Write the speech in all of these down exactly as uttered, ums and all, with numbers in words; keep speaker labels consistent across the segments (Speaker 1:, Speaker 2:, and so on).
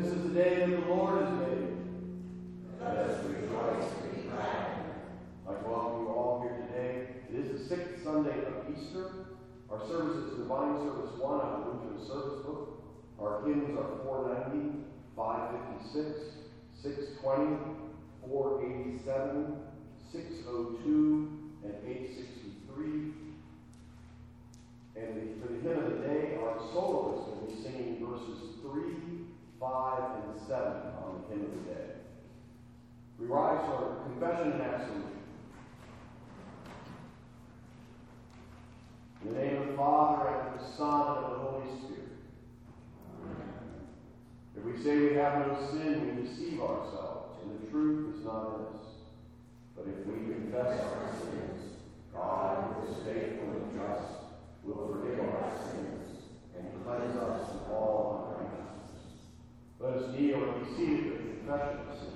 Speaker 1: This is the day that the Lord has made.
Speaker 2: Let us rejoice and be glad.
Speaker 1: I'd like to welcome you all here today. It is the sixth Sunday of Easter. Our service is Divine Service one out of the Lutheran Service Book. Our hymns are four ninety, five fifty-six, six twenty, four eighty-seven, six oh two, and eight sixty-three. And the, for the hymn of the day, our soloist will be singing verses three, five, and seven on the hymn of the day. We rise for confession and absolution. In the name of the Father, and of the Son, and of the Holy Spirit. Amen. If we say we have no sin, we deceive ourselves, and the truth is not in us. But if we confess our sins, God, who is faithful and just, will forgive our sins and cleanse us from all unrighteousness. Let us kneel and be seated for the confession of sins.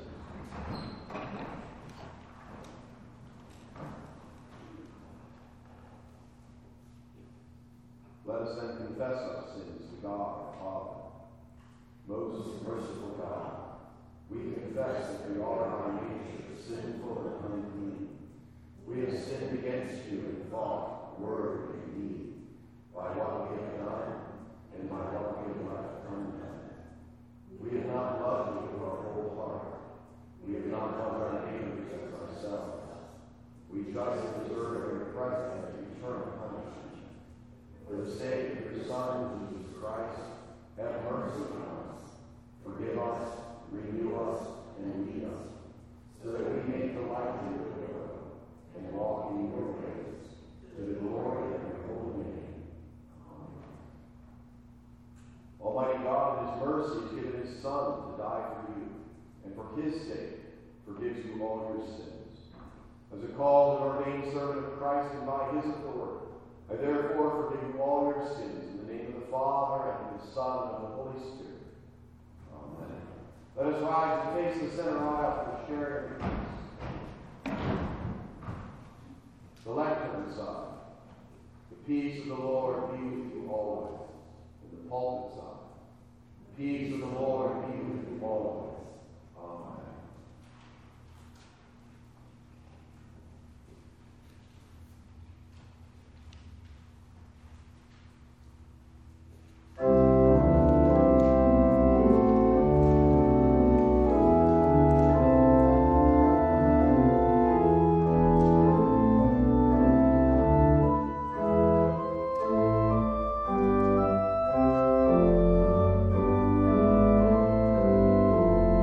Speaker 1: Let us then confess our sins to God our Father. Most merciful God, we confess that we are by nature sinful and unclean. We have sinned against you in thought, word, and deed, by what we have done and by what we have left undone. We have not loved you with our whole heart. We have not loved our neighbors as ourselves. We justly deserve your present and eternal punishment. For the sake of your Son, Jesus Christ, have mercy on us. Forgive us, renew us, and lead us, so that we may delight in your will and walk in your ways, to the glory of your holy name. Amen. Almighty God, in his mercy, has given his Son to die for you, and for his sake forgives you all your sins. As a called and ordained servant of Christ and by his authority, I therefore forgive you all your sins in the name of the Father, and of the Son, and of the Holy Spirit. Amen. Let us rise and face the center aisle for the sharing of the peace. The lectern side. The peace of the Lord be with you always. And the pulpit side. The peace of the Lord be with you always. Amen.
Speaker 3: Thank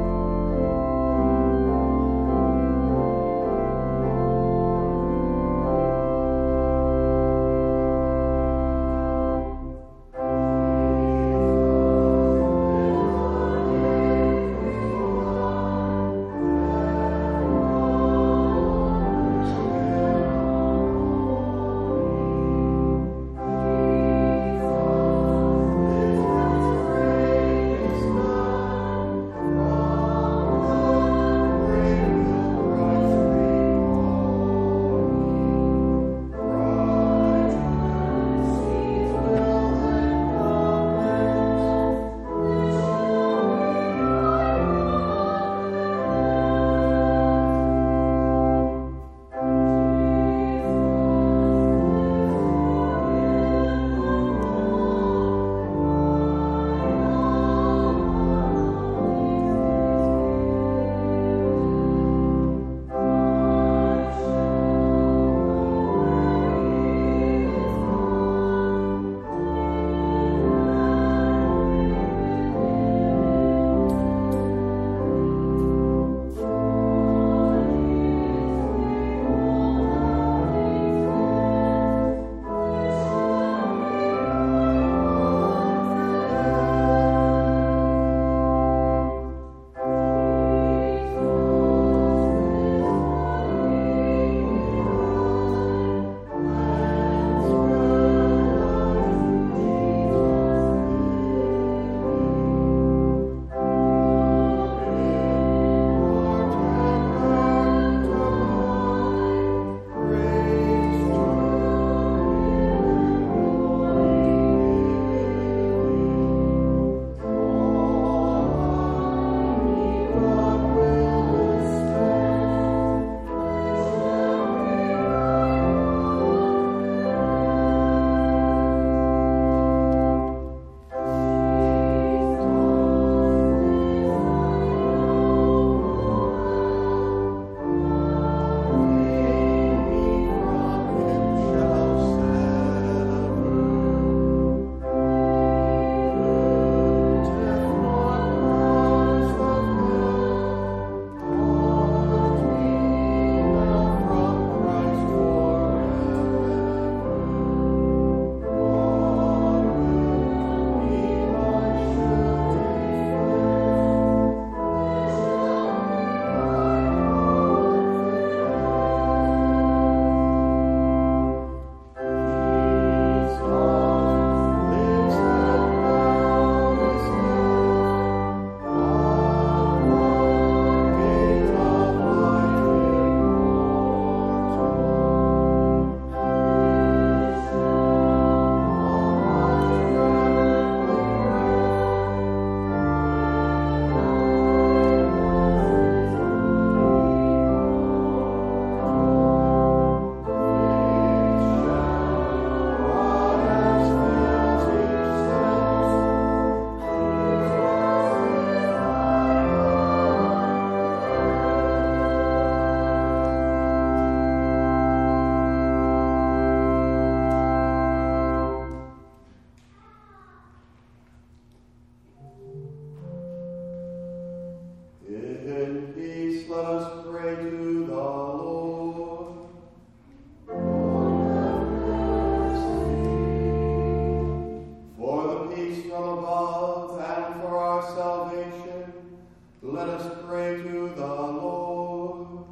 Speaker 1: Let us pray to the Lord.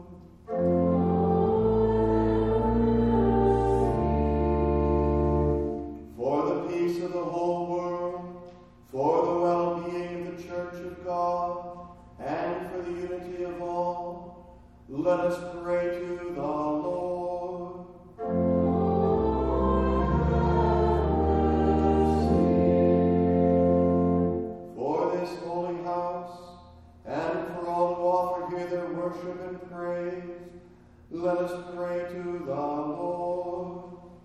Speaker 1: For the peace of the whole world, for the well-being of the Church of God, and for the unity of all, let us pray to the Lord. For this holy house, and for all who offer here their worship and praise, let us pray to the Lord.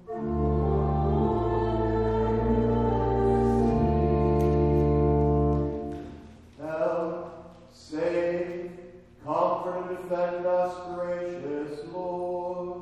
Speaker 1: Help, save, comfort, and defend us, gracious Lord.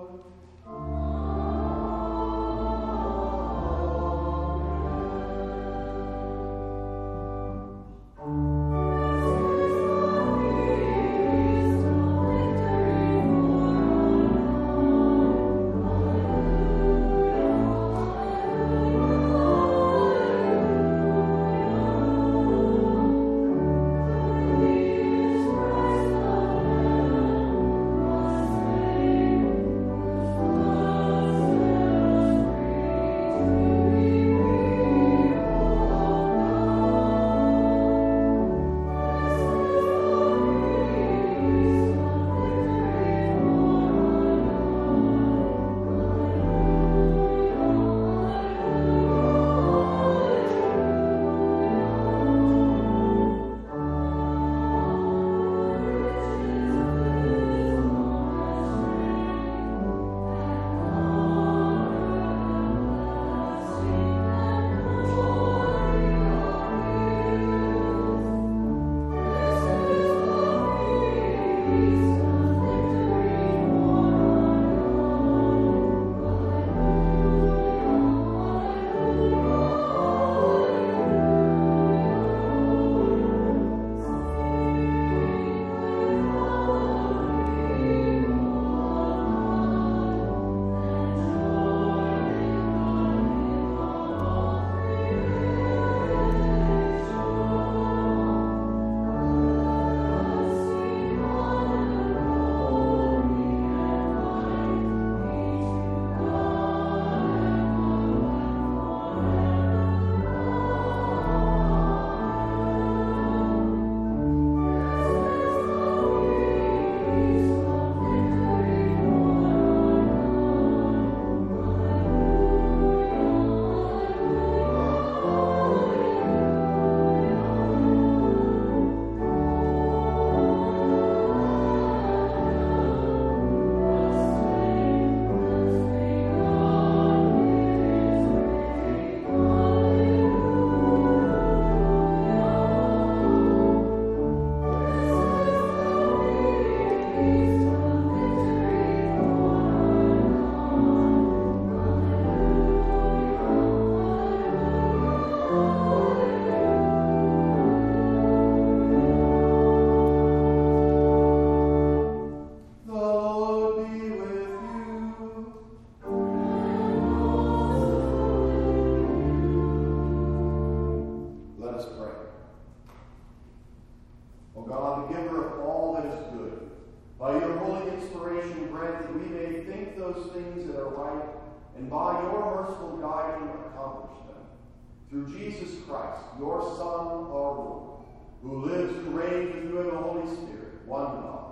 Speaker 1: And by your merciful guiding, accomplish them. Through Jesus Christ, your Son, our Lord, who lives and reigns with you in the Holy Spirit, one God,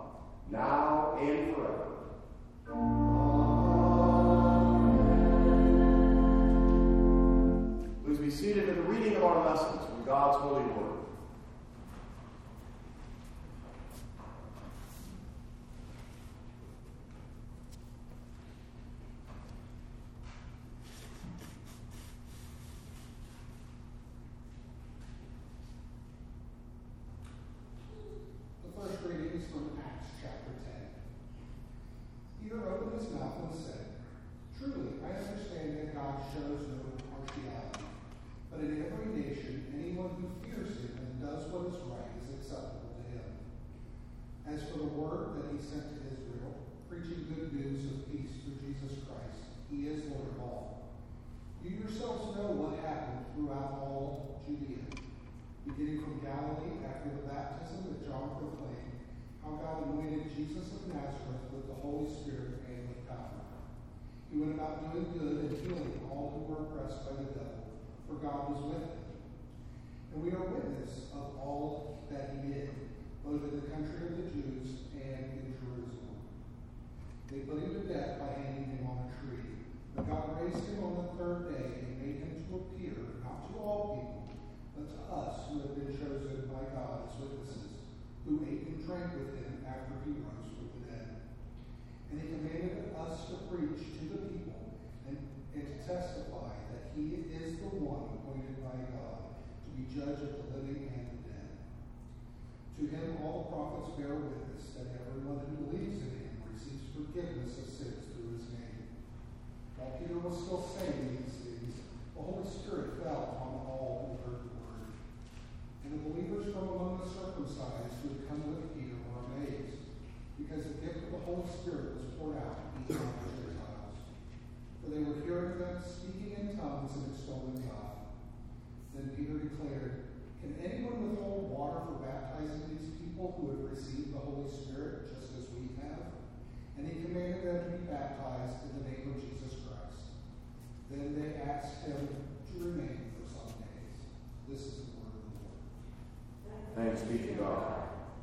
Speaker 1: now and forever. Amen. Please be seated for the reading of our lessons from God's holy word.
Speaker 3: Beginning from Galilee after the baptism that John proclaimed, how God anointed Jesus of Nazareth with the Holy Spirit and with power. He went about doing good and healing all who were oppressed by the devil, for God was with him. And we are witness of all that he did, both in the country of the Jews and in Jerusalem. They put him to death by hanging him on a tree. But God raised him on the third day and made him to appear, not to all people, but to us who have been chosen by God as witnesses, who ate and drank with him after he rose from the dead. And he commanded us to preach to the people and, and to testify that he is the one appointed by God to be judge of the living and the dead. To him all the prophets bear witness that everyone who believes in him receives forgiveness of sins through his name. While Peter was still saying these things, the Holy Spirit fell upon all who heard the word. And the believers from among the circumcised who had come with Peter were amazed, because the gift of the Holy Spirit was poured out even on the Gentiles. For they were hearing them speaking in tongues and extolling God. Then Peter declared, "Can anyone withhold water for baptizing these people who have received the Holy Spirit just as we have?" And he commanded them to be baptized in the name of Jesus Christ. Then they asked him to remain for some days. This is the word of the Lord.
Speaker 1: Thanks be to God.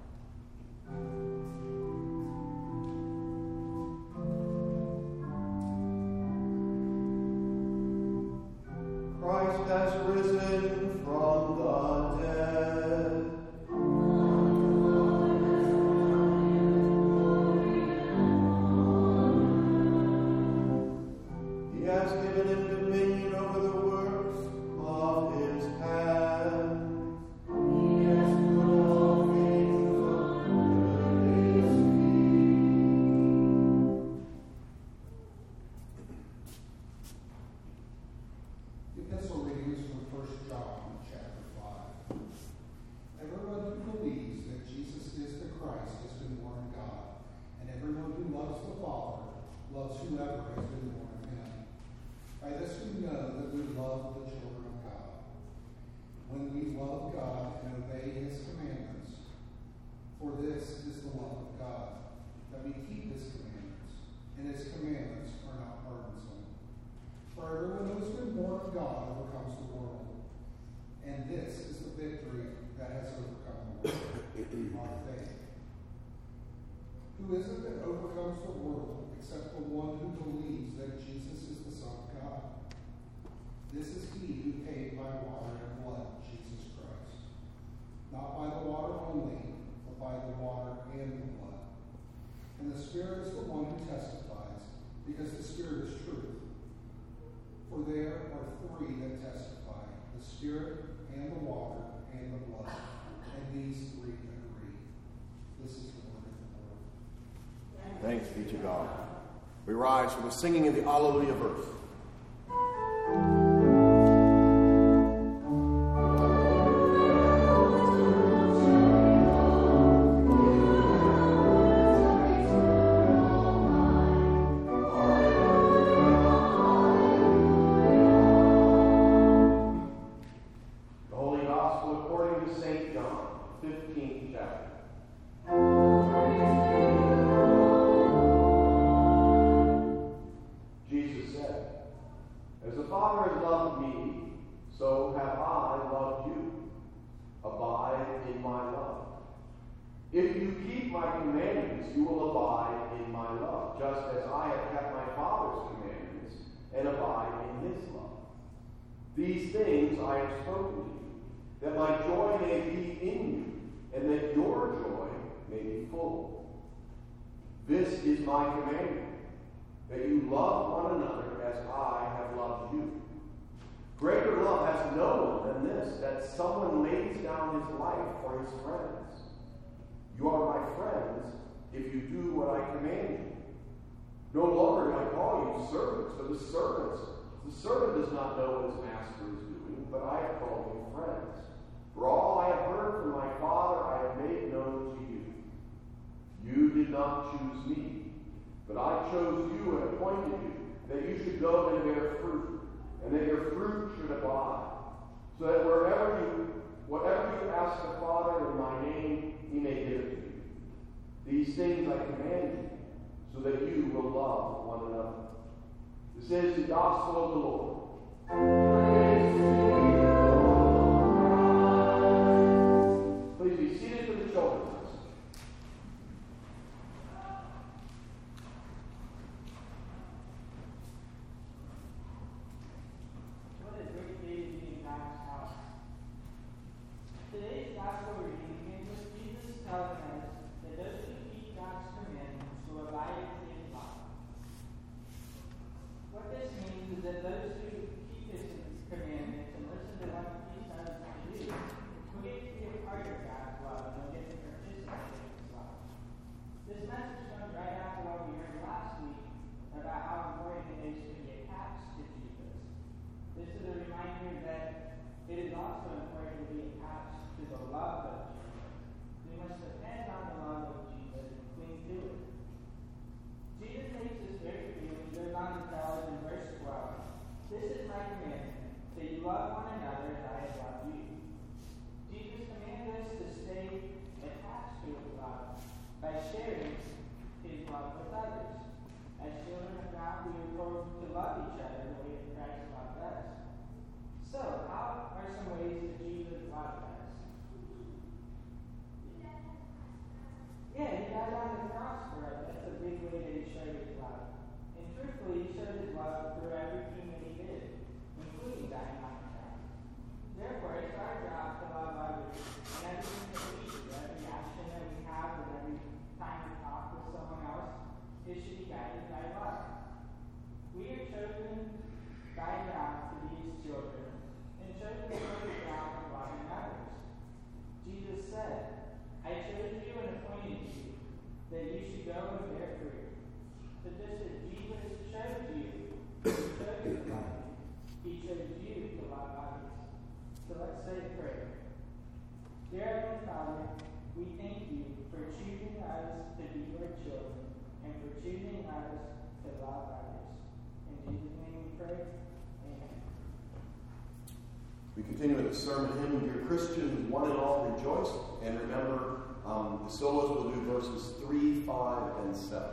Speaker 1: Christ has risen from the dead. He has given him dominion over the works of his hands. He has put all things under his feet.
Speaker 3: The epistle readings from First John chapter five. Everyone who believes that Jesus is the Christ has been born of God, and everyone who loves the Father loves whoever has been born of him. By this we know that we love the children of God, when we love God and obey his commandments. For this is the love of God, that we keep his commandments, and his commandments are not burdensome. For everyone who has been born of God overcomes the world. And this is the victory that has overcome the world, our faith. Who is it that overcomes the world except the one who believes that Jesus is the Son of God? This is he who came by water and blood, Jesus Christ. Not by the water only, but by the water and the blood. And the Spirit is the one who testifies, because the Spirit is truth. For there are three that testify, the Spirit and the water and the blood, and these three agree. This is the word of the Lord.
Speaker 1: Thanks be to God. We rise for the singing of the Alleluia verse. If you keep my commandments, you will abide in my love, just as I have kept my Father's commandments and abide in his love. These things I have spoken to you, that my joy may be in you, and that your joy may be full. This is my commandment, that you love one another as I have loved you. Greater love has no one than this, that someone lays down his life for his friends. You are my friends if you do what I command you. No longer do I call you servants, but the servants. The servant does not know what his master is doing, but I have called you friends. For all I have heard from my Father I have made known to you. You did not choose me, but I chose you and appointed you, that you should go and bear fruit, and that your fruit should abide, so that wherever you, whatever you ask the Father in my name, he may give it to you. These things I command you, so that you will love one another. This is the gospel of the Lord. Please be seated for the children's lesson.
Speaker 4: What a great day to be in God's house. Today's gospel reading begins with Jesus telling us that those who keep God's commandments will abide in his love. What this means is that those who keep his commandments and listen to what he tells us to do will get to be a part of God's love and will get to participate in his love. This message comes right after what we heard last week about how important it is to be attached to Jesus. This is a reminder that it is also important to be attached to the love of Jesus. We must depend on the love of Jesus and cling to it. Jesus makes this very clear when he goes on to tell us in verse twelve, "This is my commandment, that you love one another as I have loved you." Jesus commands us to stay attached to his love by sharing his love with others. As children of God, we are told to love each other the way that Christ loved us. So, how are some ways that Jesus loved us? Yeah, he died on the cross for us. That's a big way that he showed his love. And truthfully, he showed his love through everything that he did, including dying on the cross. Therefore, it's our job to love others in everything that we do, every action that we have, and every time we talk with someone else, it should be guided by love. We are chosen by God to be his children, and chosen to go the ground of loving others. Jesus said, "I chose you and appointed you, that you should go and bear fruit." So just as Jesus chose you, he chose to love you, he chose you to love others. So let's say a prayer. Dear Heavenly Father, we thank you for choosing us to be your children, and for choosing us to love others. In Jesus' name we pray. Amen.
Speaker 1: We continue with the sermon hymn, "Dear Christians, one and all rejoice." And remember, um, the solos will do verses three, five, and seven.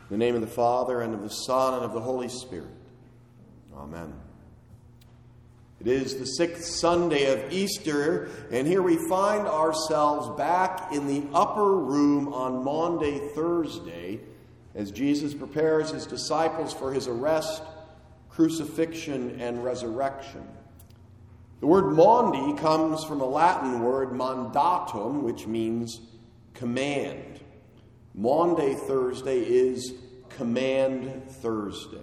Speaker 1: In the name of the Father, and of the Son, and of the Holy Spirit. Amen. It is the sixth Sunday of Easter, and here we find ourselves back in the upper room on Maundy Thursday as Jesus prepares his disciples for his arrest, crucifixion, and resurrection. The word Maundy comes from a Latin word mandatum, which means command. Maundy Thursday is Command Thursday.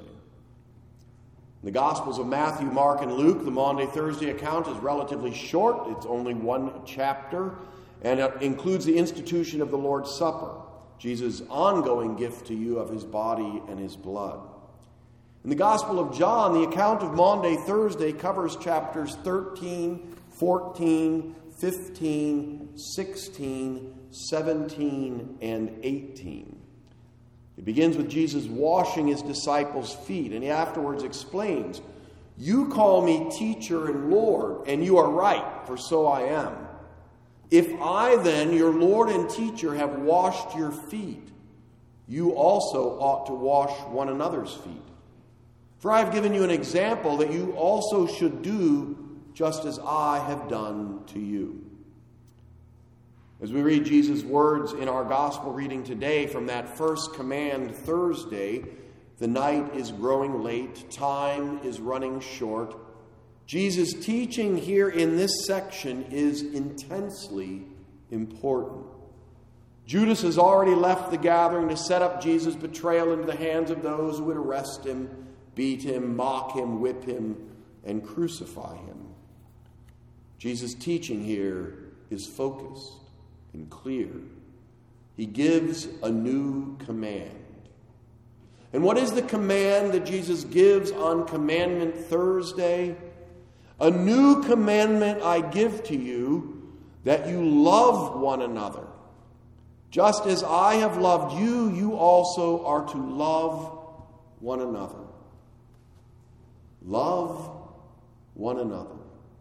Speaker 1: In the Gospels of Matthew, Mark, and Luke, the Maundy Thursday account is relatively short. It's only one chapter, and it includes the institution of the Lord's Supper, Jesus' ongoing gift to you of his body and his blood. In the Gospel of John, the account of Maundy Thursday covers chapters thirteen, fourteen, fifteen, sixteen, seventeen, and eighteen. It begins with Jesus washing his disciples' feet, and he afterwards explains, "You call me teacher and Lord, and you are right, for so I am. If I then, your Lord and teacher, have washed your feet, you also ought to wash one another's feet. For I have given you an example that you also should do just as I have done to you." As we read Jesus' words in our gospel reading today from that first Command Thursday, the night is growing late, time is running short. Jesus' teaching here in this section is intensely important. Judas has already left the gathering to set up Jesus' betrayal into the hands of those who would arrest him, beat him, mock him, whip him, and crucify him. Jesus' teaching here is focused and clear. He gives a new command. And what is the command that Jesus gives on Commandment Thursday? "A new commandment I give to you, that you love one another. Just as I have loved you, you also are to love one another." Love one another.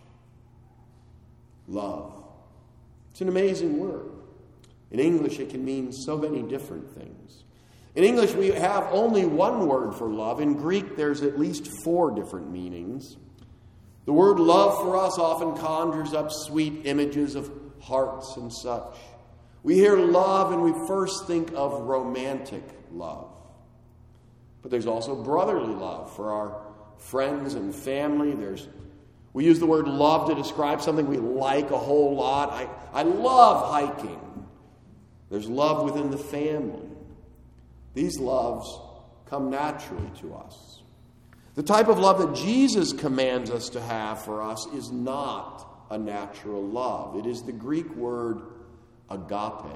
Speaker 1: Love. It's an amazing word. In English, it can mean so many different things. In English, we have only one word for love. In Greek, there's at least four different meanings. The word love for us often conjures up sweet images of hearts and such. We hear love and we first think of romantic love. But there's also brotherly love for our friends and family. There's We use the word love to describe something we like a whole lot. I, I love hiking. There's love within the family. These loves come naturally to us. The type of love that Jesus commands us to have for us is not a natural love. It is the Greek word agape.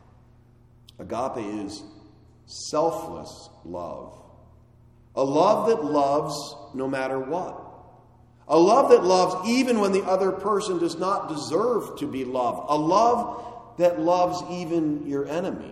Speaker 1: Agape is selfless love. A love that loves no matter what. A love that loves even when the other person does not deserve to be loved. A love that loves even your enemy.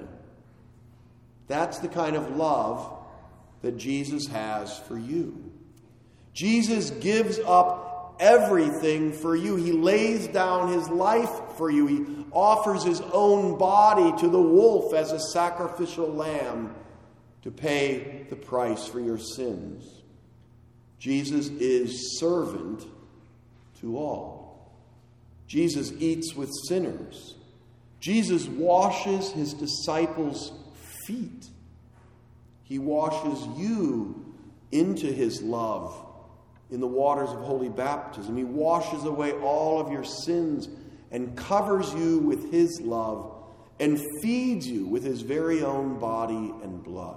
Speaker 1: That's the kind of love that Jesus has for you. Jesus gives up everything for you. He lays down his life for you. He offers his own body to the wolf as a sacrificial lamb to pay the price for your sins. Jesus is servant to all. Jesus eats with sinners. Jesus washes his disciples' feet. He washes you into his love in the waters of holy baptism. He washes away all of your sins and covers you with his love and feeds you with his very own body and blood.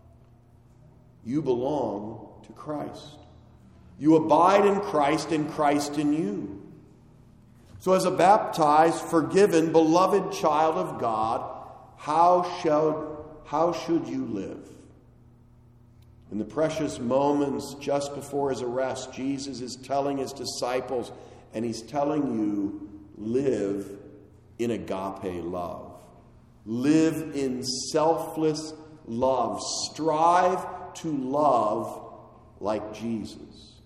Speaker 1: You belong to Christ. You abide in Christ and Christ in you. So as a baptized, forgiven, beloved child of God, how shall, how should you live? In the precious moments just before his arrest, Jesus is telling his disciples, and he's telling you, live in agape love. Live in selfless love. Strive to love like Jesus.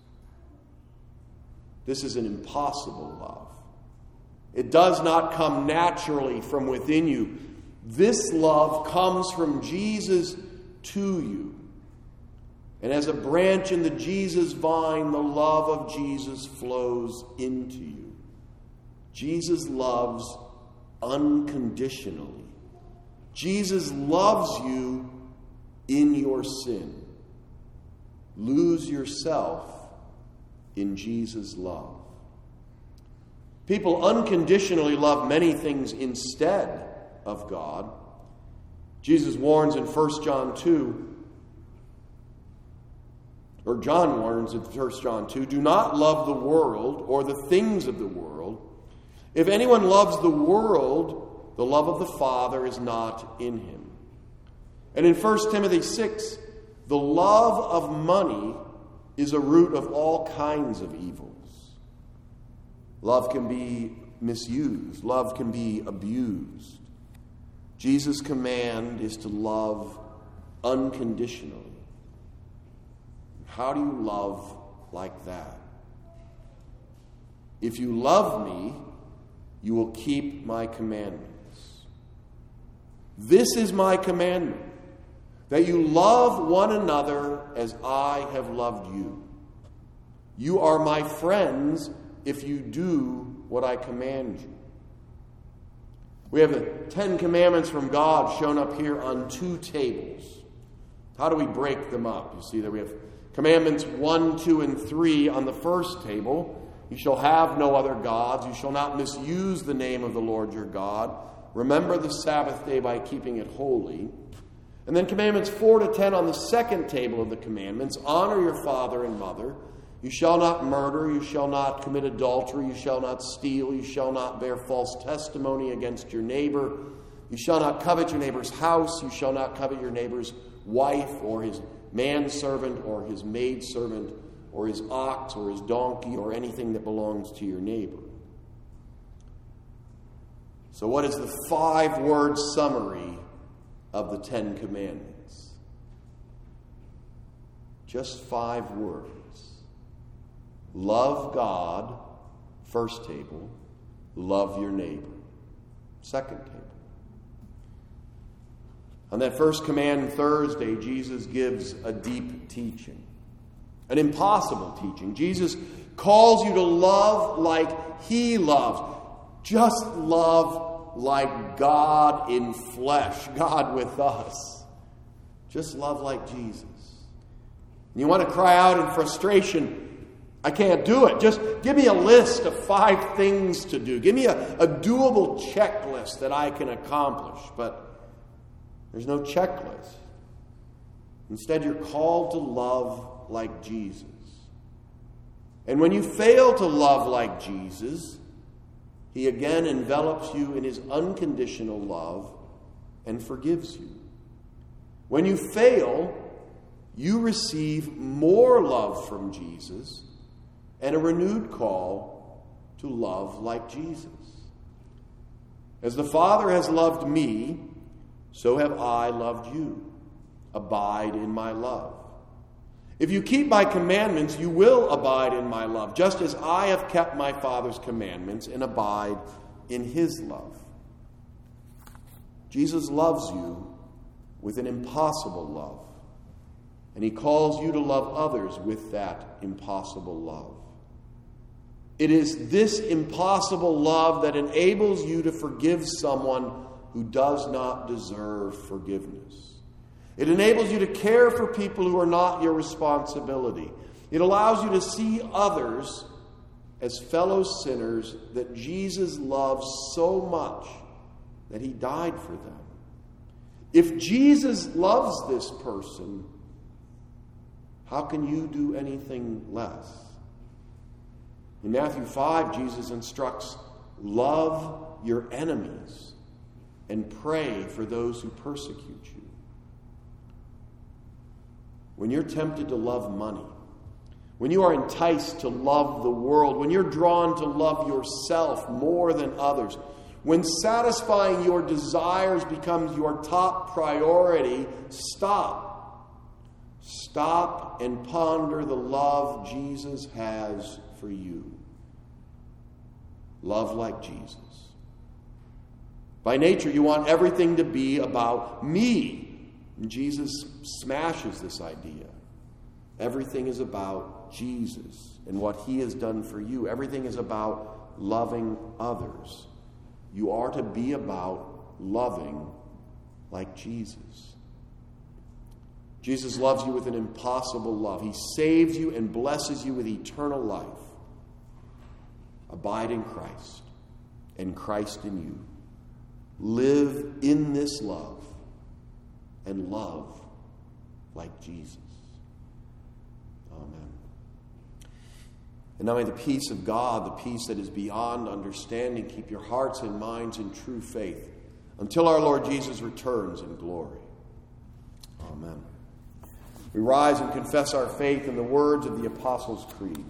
Speaker 1: This is an impossible love. It does not come naturally from within you. This love comes from Jesus
Speaker 5: to you. And as a branch in the Jesus vine, the love of Jesus flows into you. Jesus loves unconditionally. Jesus loves you in your sin. Lose yourself in Jesus' love. People unconditionally love many things instead of God. Jesus warns in First John two, or John warns in First John two, do not love the world or the things of the world. If anyone loves the world, the love of the Father is not in him. And in First Timothy six, the love of money is a root of all kinds of evils. Love can be misused. Love can be abused. Jesus' command is to love unconditionally. How do you love like that? If you love me, you will keep my commandments. This is my commandment, that you love one another as I have loved you. You are my friends if you do what I command you. We have the Ten Commandments from God shown up here on two tables. How do we break them up? You see that we have Commandments one, two, and three on the first table. You shall have no other gods. You shall not misuse the name of the Lord your God. Remember the Sabbath day by keeping it holy. And then Commandments four to ten on the second table of the commandments. Honor your father and mother. You shall not murder. You shall not commit adultery. You shall not steal. You shall not bear false testimony against your neighbor. You shall not covet your neighbor's house. You shall not covet your neighbor's wife or his manservant or his maidservant or his ox or his donkey or anything that belongs to your neighbor. So what is the five-word summary of the Ten Commandments? Just five words. Love God, first table. Love your neighbor, second table. On that first command Thursday, Jesus gives a deep teaching, an impossible teaching. Jesus calls you to love like he loves. Just love like God in flesh, God with us. Just love like Jesus. And you want to cry out in frustration, I can't do it. Just give me a list of five things to do. Give me a, a doable checklist that I can accomplish. But there's no checklist. Instead, you're called to love like Jesus. And when you fail to love like Jesus, he again envelops you in his unconditional love and forgives you. When you fail, you receive more love from Jesus and a renewed call to love like Jesus. As the Father has loved me, so have I loved you. Abide in my love. If you keep my commandments, you will abide in my love, just as I have kept my Father's commandments and abide in his love. Jesus loves you with an impossible love, and he calls you to love others with that impossible love. It is this impossible love that enables you to forgive someone who does not deserve forgiveness. It enables you to care for people who are not your responsibility. It allows you to see others as fellow sinners that Jesus loves so much that he died for them. If Jesus loves this person, how can you do anything less? In Matthew five, Jesus instructs, love your enemies and pray for those who persecute you. When you're tempted to love money, when you are enticed to love the world, when you're drawn to love yourself more than others, when satisfying your desires becomes your top priority, stop. Stop and ponder the love Jesus has for you. Love like Jesus. By nature, you want everything to be about me. And Jesus smashes this idea. Everything is about Jesus and what he has done for you. Everything is about loving others. You are to be about loving like Jesus. Jesus loves you with an impossible love. He saves you and blesses you with eternal life. Abide in Christ and Christ in you. Live in this love and love like Jesus. Amen. And now may the peace of God, the peace that is beyond understanding, keep your hearts and minds in true faith until our Lord Jesus returns in glory. Amen. We rise and confess our faith in the words of the Apostles' Creed.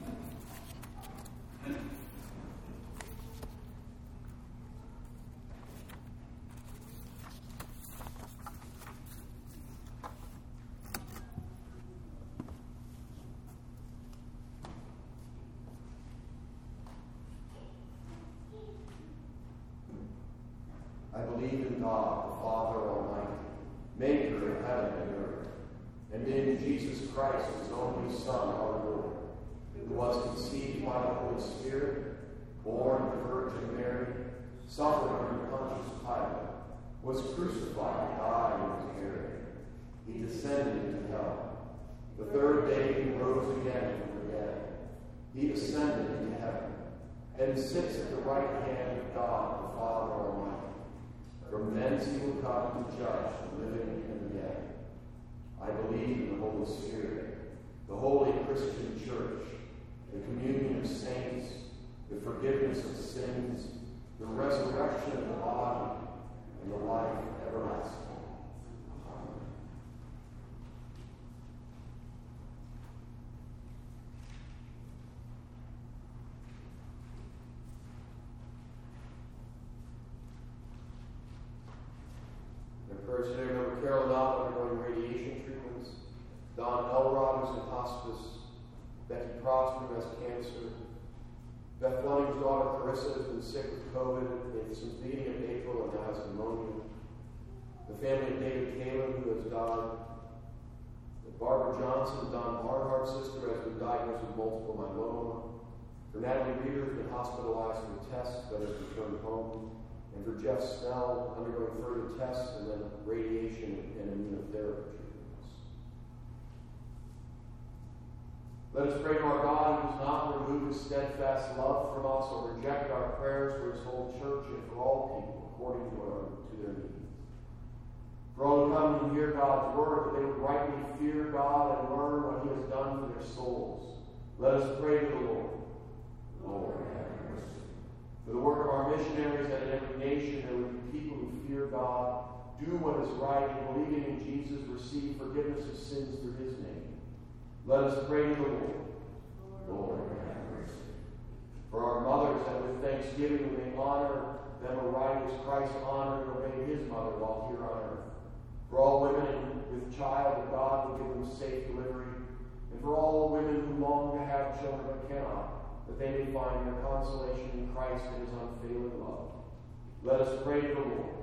Speaker 1: I believe in God, the Father Almighty, maker of heaven and earth, and in Jesus Christ, his only Son, our Lord, who was conceived by the Holy Spirit, born of the Virgin Mary, suffered under Pontius Pilate, was crucified, died, and was buried. He descended into hell. The third day he rose again from the dead. He ascended into heaven, and sits at the right hand of God, the Father Almighty. From thence he will come to judge the living and the dead. I believe in the Holy Spirit, the holy Christian church, the communion of saints, the forgiveness of sins, the resurrection of the body, and the life everlasting. Amen. Encourage today, remember Carol Knott undergoing radiation treatments, Don Elrod, who's in hospice, Becky Prosper, who has cancer, Beth Fleming's daughter Carissa has been sick with COVID since the beginning of April and now has pneumonia. The family of David Kalin, who has died. Barbara Johnson, Don Barnhart's sister, has been diagnosed with multiple myeloma. For Natalie Reeder, who's been hospitalized for tests but has returned home. And for Jeff Snell, undergoing further tests and then radiation and immunotherapy treatments. Let us pray to our God who does not remove his steadfast love from us or reject our prayers for his whole church and for all people according to, our, to their needs. For all who come and hear God's word, that they would rightly fear God and learn what he has done for their souls. Let us pray to the Lord. Lord, have mercy. For the work of our missionaries and in every nation, there would be people who fear God, do what is right, and believing in Jesus, receive forgiveness of sins through his name. Let us pray to the Lord. Lord, have mercy. For our mothers, that with thanksgiving we may honor them aright as Christ honored and obeyed his mother while here on earth. For all women with child, that God will give them safe delivery. And for all women who long to have children but cannot, that they may find their consolation in Christ and his unfailing love. Let us pray to the Lord.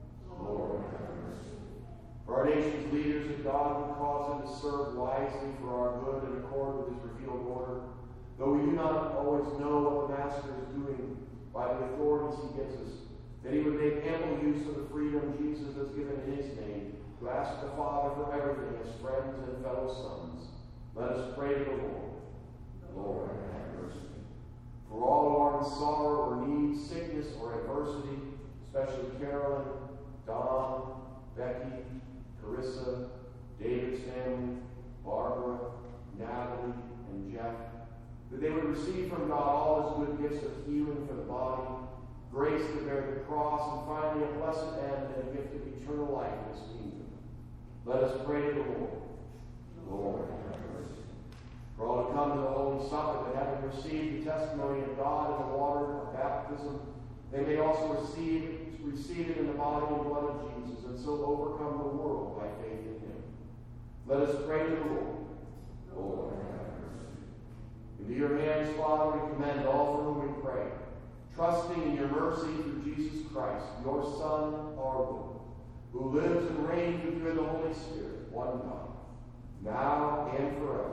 Speaker 1: Lord, have mercy. For our nation's leaders, that God would cause them to serve wisely for our good in accord with his revealed order, though we do not always know what the Master is doing by the authorities he gives us, that he would make ample use of the freedom Jesus has given in his name to ask the Father for everything as friends and fellow sons. Let us pray to the Lord. Lord, have mercy. For all who are in sorrow or need, sickness or adversity, especially Carolyn, Don, Becky, Carissa, David's family, Barbara, Natalie, and Jeff, that they would receive from God all his good gifts of healing for the body, grace to bear the cross, and finally a blessed end and a gift of eternal life in his kingdom. Let us pray to the Lord. Lord, have mercy. For all who come to the Holy Supper, that having received the testimony of God in the water of baptism, they may also receive, receive it in the body and blood of Jesus, and so overcome the world by faith in him. Let us pray to the Lord. Lord, have mercy. Into your hands, Father, we commend all for whom we pray, trusting in your mercy through Jesus Christ, your Son, our Lord, who lives and reigns with you in the Holy Spirit, one God, now and forever.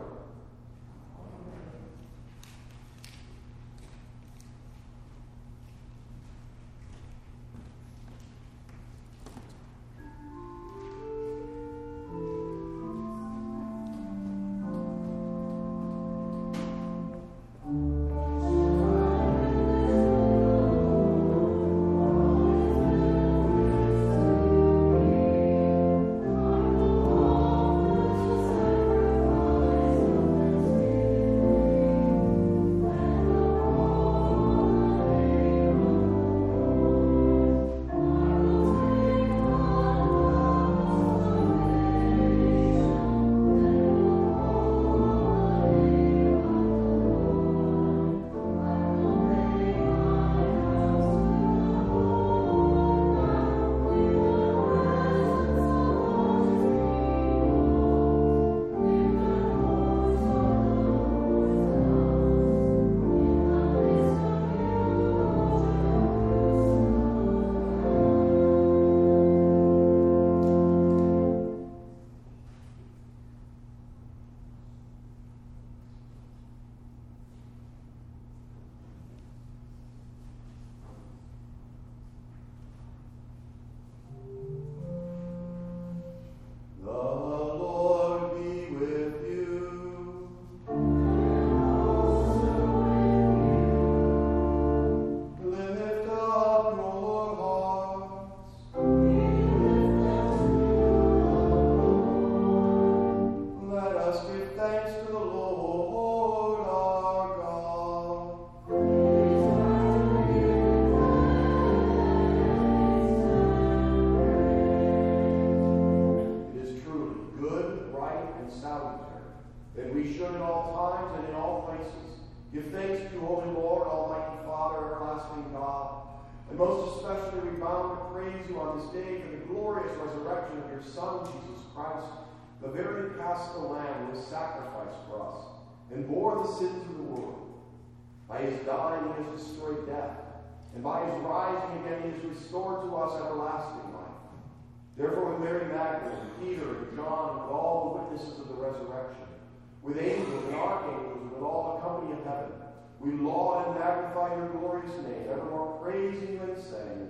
Speaker 1: The very Paschal Lamb was sacrificed for us and bore the sins of the world. By his dying he has destroyed death, and by his rising again he has restored to us everlasting life. Therefore with Mary Magdalene, Peter, and John, and with all the witnesses of the resurrection, with angels and archangels, and with all the company of heaven, we laud and magnify your glorious name, evermore praising you and saying,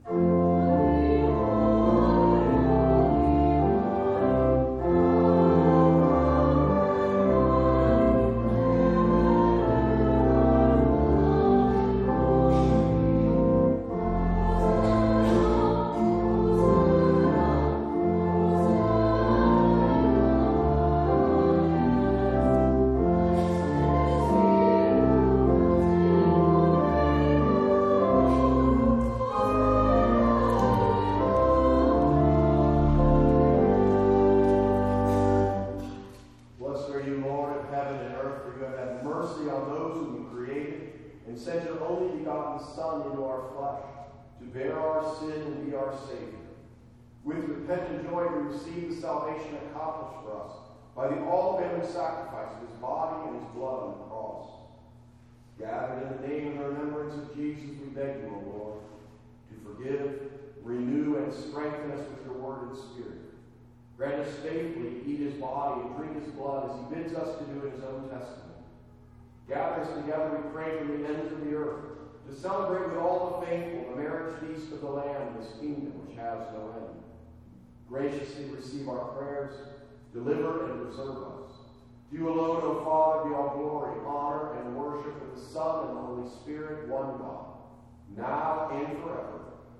Speaker 1: receive the salvation accomplished for us by the all-availing sacrifice of his body and his blood on the cross. Gathered in the name and the remembrance of Jesus, we beg you, O Lord, to forgive, renew, and strengthen us with your word and spirit. Grant us faithfully to eat his body and drink his blood as he bids us to do in his own testament. Gather us together, we pray, from the ends of the earth, to celebrate with all the faithful the marriage feast of the Lamb, this kingdom which has no end. Graciously receive our prayers, deliver and preserve us. To you alone, O Father, be all glory, honor, and worship with the Son and the Holy Spirit, one God, now and forever.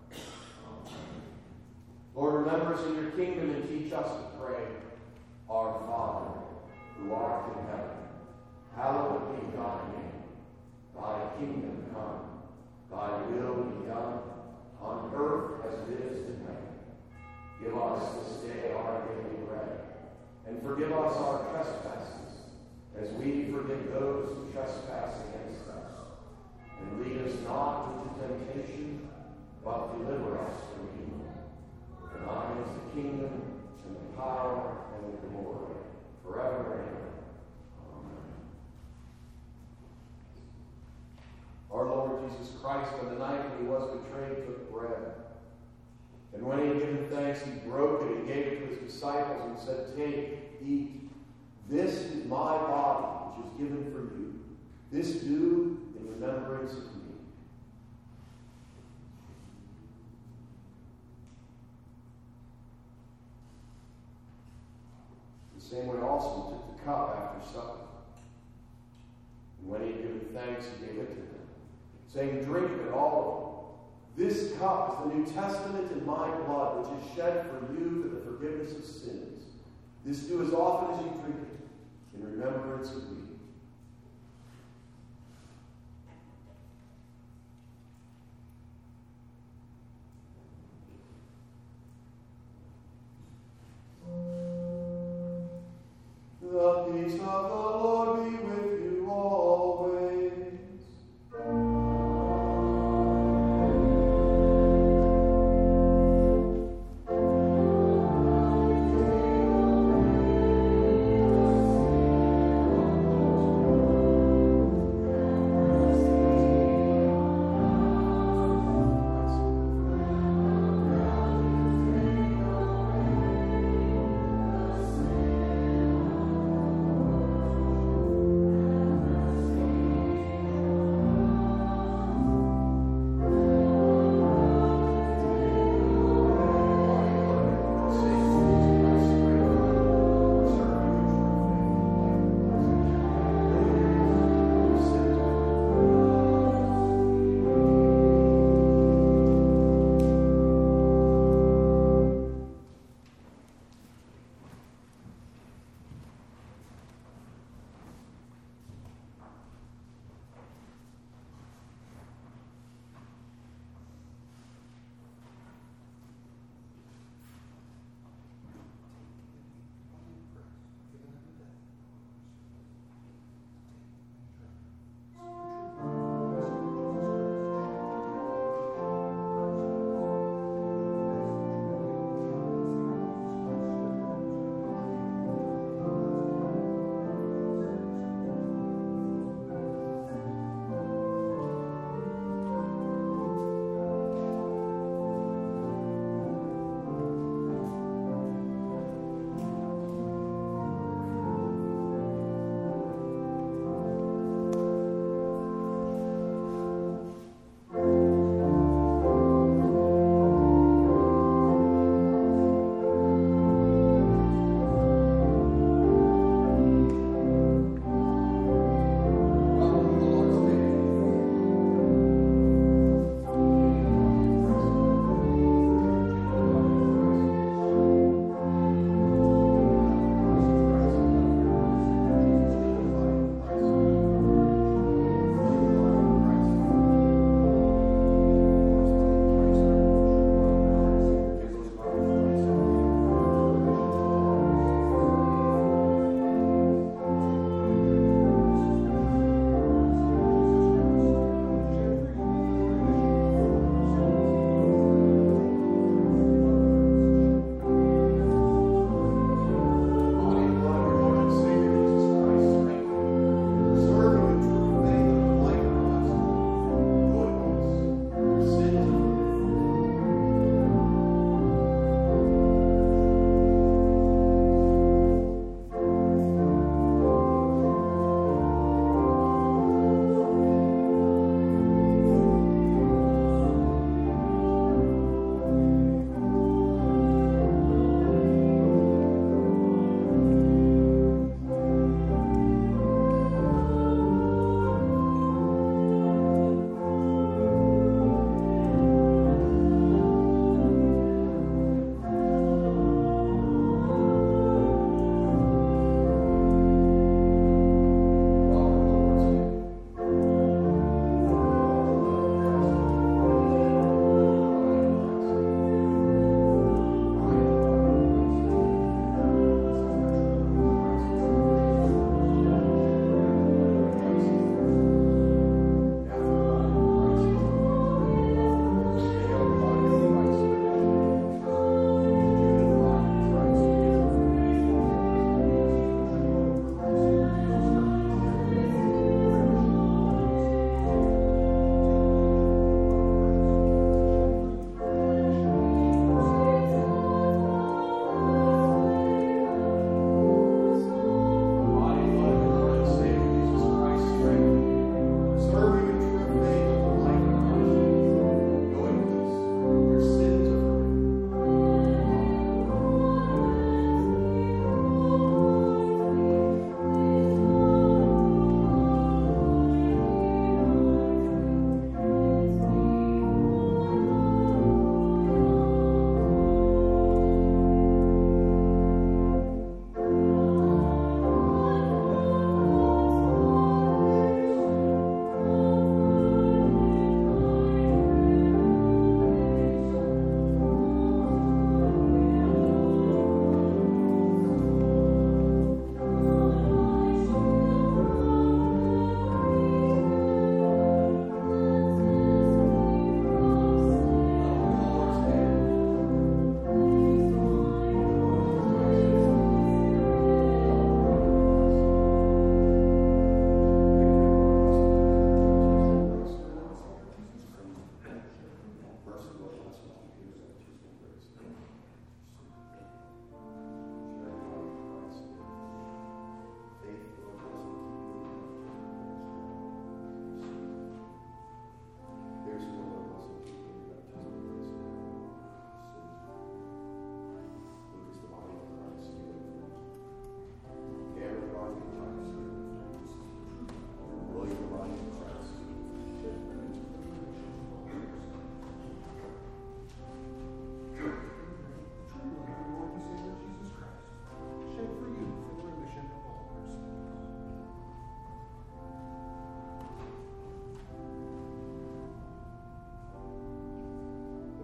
Speaker 1: Amen. Lord, remember us in your kingdom and teach us to pray. Our Father, who art in heaven, hallowed be thy name. Thy kingdom come, thy will be done, on earth as it is in heaven. Give us this day our daily bread, and forgive us our trespasses, as we forgive those who trespass against us. And lead us not into temptation, but deliver us from evil. For thine is the kingdom, and the power, and the glory, forever and ever. Amen. Our Lord Jesus Christ, on the night when he was betrayed, took bread.
Speaker 5: And when he had given thanks, he broke it and gave it to his disciples and said, "Take, eat. This is my body, which is given for you. This do in remembrance of me." The same way also he took the cup after supper. And when he had given thanks, he gave it to them, saying, "Drink of it, all of you. This cup is the New Testament in my blood, which is shed for you for the forgiveness of sins. This do as often as you drink it, in remembrance of me." The peace of the Lord be with you always.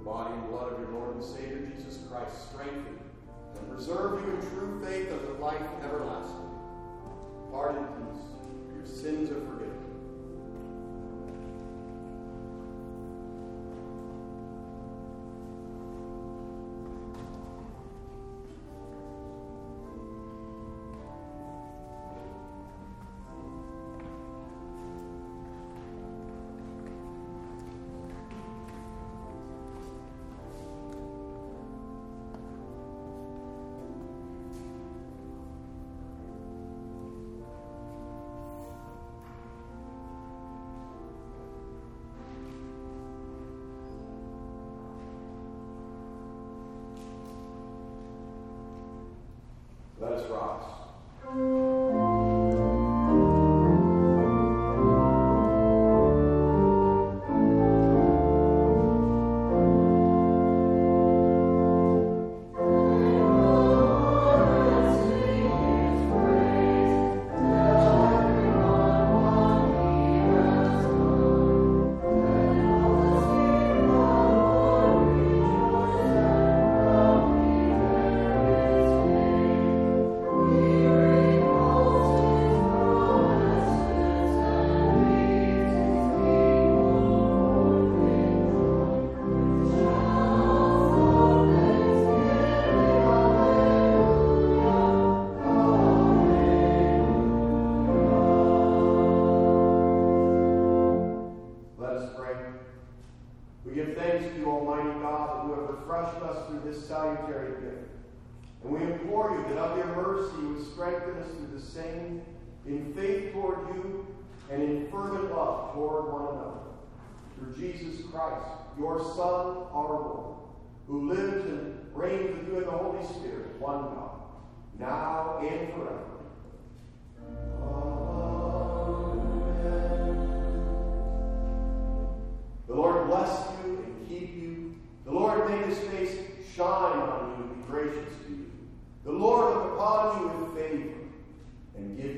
Speaker 5: body and blood of your Lord and Savior Jesus Christ strengthen and preserve you in true faith unto life everlasting. Depart in peace, for your sins are forgiven. Let us rise. We give thanks to you, Almighty God, that you have refreshed us through this salutary gift. And we implore you that of your mercy you would strengthen us through the same, in faith toward you and in fervent love toward one another. Through Jesus Christ, your Son, our Lord, who lives and reigns with you in the Holy Spirit, one God, now and forever. The Lord bless you and keep you. The Lord make his face shine on you and be gracious to you. The Lord look upon you with favor and give